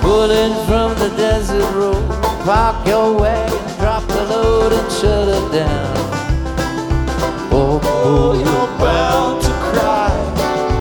Pulling from the desert road, park your wagon, drop the load and shut it down.